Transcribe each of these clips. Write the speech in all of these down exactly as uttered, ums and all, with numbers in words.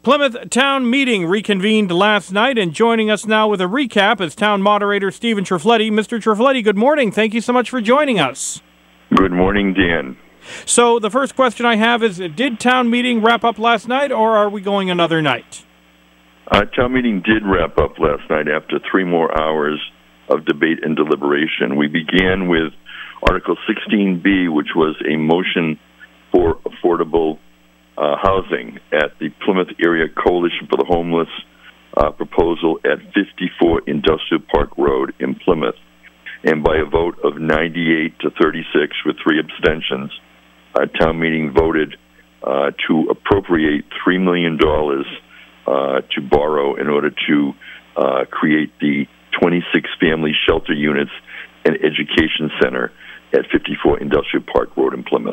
Plymouth Town Meeting reconvened last night, and joining us now with a recap is Town Moderator Stephen Trifletti. Mister Trifletti, good morning. Thank you so much for joining us. Good morning, Dan. So the first question I have is, did Town Meeting wrap up last night, or are we going another night? Uh, town Meeting did wrap up last night after three more hours of debate and deliberation. We began with Article sixteen B, which was a motion for affordable uh, housing at the Plymouth Area Coalition for the Homeless uh, proposal at fifty-four Industrial Park Road in Plymouth. And by a vote of ninety-eight to thirty-six with three abstentions, uh, Town Meeting voted uh, to appropriate three million dollars uh, to borrow in order to uh, create the twenty-six family shelter units and education center at fifty-four Industrial Park Road in Plymouth.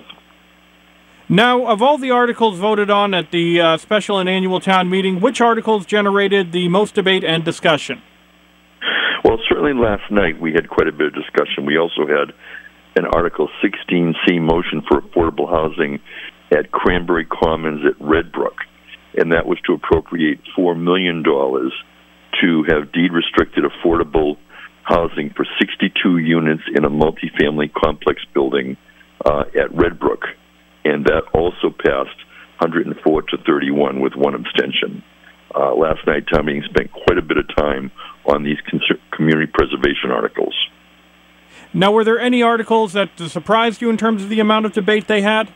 Now, of all the articles voted on at the uh, special and annual town meeting, which articles generated the most debate and discussion? Well, certainly last night we had quite a bit of discussion. We also had an Article sixteen C motion for affordable housing at Cranberry Commons at Red Brook, and that was to appropriate four million dollars to have deed-restricted affordable housing for sixty-two units in a multifamily complex building uh, at Red Brook. And that also passed one hundred four to thirty-one with one abstention. Uh, last night, Town Meeting spent quite a bit of time on these community preservation articles. Now, were there any articles that surprised you in terms of the amount of debate they had?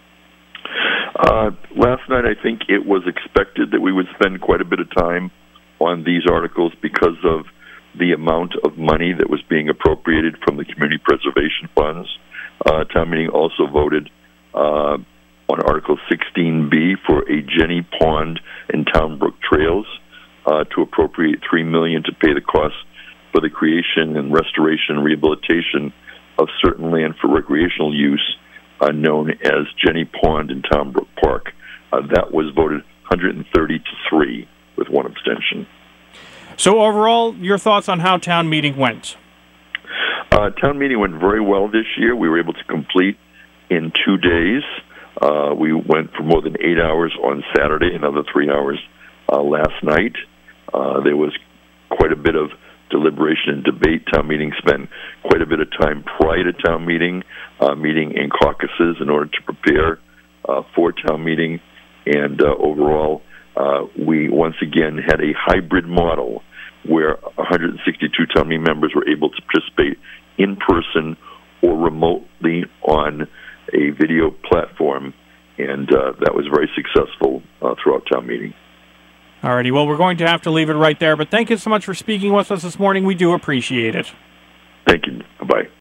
Uh, last night, I think it was expected that we would spend quite a bit of time on these articles because of the amount of money that was being appropriated from the community preservation funds. Uh, Town Meeting also voted Uh, on Article sixteen B for a Jenny Pond and Townbrook trails uh, to appropriate three million dollars to pay the costs for the creation and restoration and rehabilitation of certain land for recreational use uh, known as Jenny Pond and Townbrook Park. Uh, that was voted one hundred thirty to three with one abstention. So overall, your thoughts on how Town Meeting went? Uh, Town Meeting went very well this year. We were able to complete in two days. Uh, we went for more than eight hours on Saturday, another three hours uh, last night. Uh, there was quite a bit of deliberation and debate. Town Meeting spent quite a bit of time prior to Town Meeting, uh, meeting in caucuses in order to prepare uh, for Town Meeting. And uh, overall, uh, we once again had a hybrid model where one hundred sixty-two Town Meeting members were able to participate in person or remotely on a video platform, and uh, that was very successful uh, throughout Town Meeting. All righty. Well, we're going to have to leave it right there, but thank you so much for speaking with us this morning. We do appreciate it. Thank you. Bye-bye.